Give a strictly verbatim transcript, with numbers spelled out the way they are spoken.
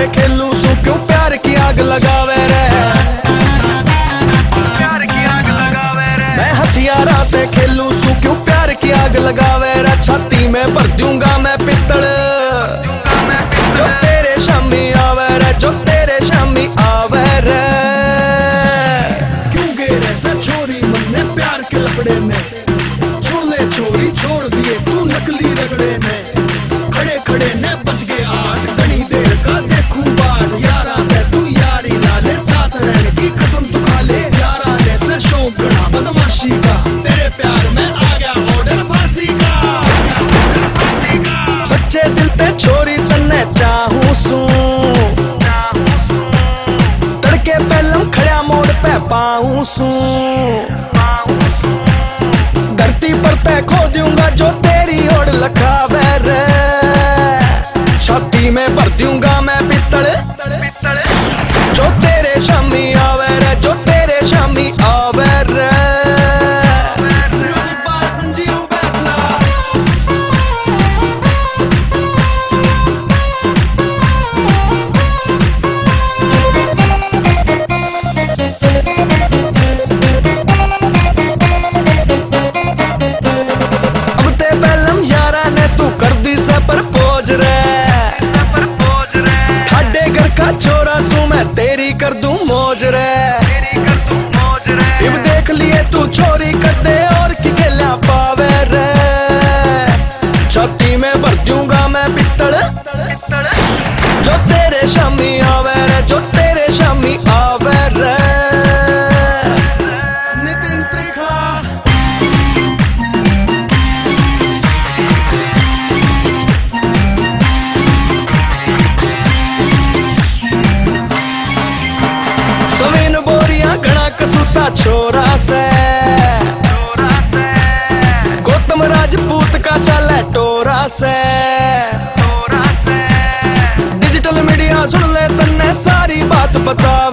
पे खेलू सू क्यों प्यार की आग लगावे रे, प्यार की आग लगावे रे। मैं हथियारा पे खेलू सू क्यों प्यार की आग लगावे रे। छाती में भर दूंगा मैं पित्तल, जो तेरे शामी आवे रे, जो तेरे शामी आवे रे। क्यों गेर ऐसा छोरी मन में प्यार के लपड़े में, छोड़ ले छोरी छोड़ दिए तू नकली रगड़े में। खड़े खड़े ने बच गए आठ, घनी देर का देखू बाट। यारा दे तू यारी लाले, साथ रहने की कसम तू खा ले। यारा जैसे शौक गड़ा बदमाशी का, तेरे प्यार में आ गया ऑर्डर फांसी का। सच्चे दिल ते छोरी तन्ने चाहूं सू, तड़के पहलम खड़ा मोड़ पे पाऊं सू। धरती पर तय खो दूंगा जो तेरी ओर लखावे रे। छाती में भर दूंगा मैं पित्तल, जो तेरे शामी आवे रे, जो तेरे शामी आवे रे। Music by Sanjeev Baisla. अब ते पहलम यारा ने तू कर दी से पर फौज रे। का छोरा सू मैं तेरी कर दूं मौज रे। इब देख लिए तू छोरी कर दे और की खेला पावे रे। छाती में भर दूंगा मैं पित्तल, जो तेरे शामी आवे रे, जो तेरे शामी आवे रे। नितिन त्रिखा। सवीन बोरिया घना कसूता छोरा से, गौतम राजपूत का चले टोरा से। डिजिटल मीडिया सुन ले तन्ने सारी बात बता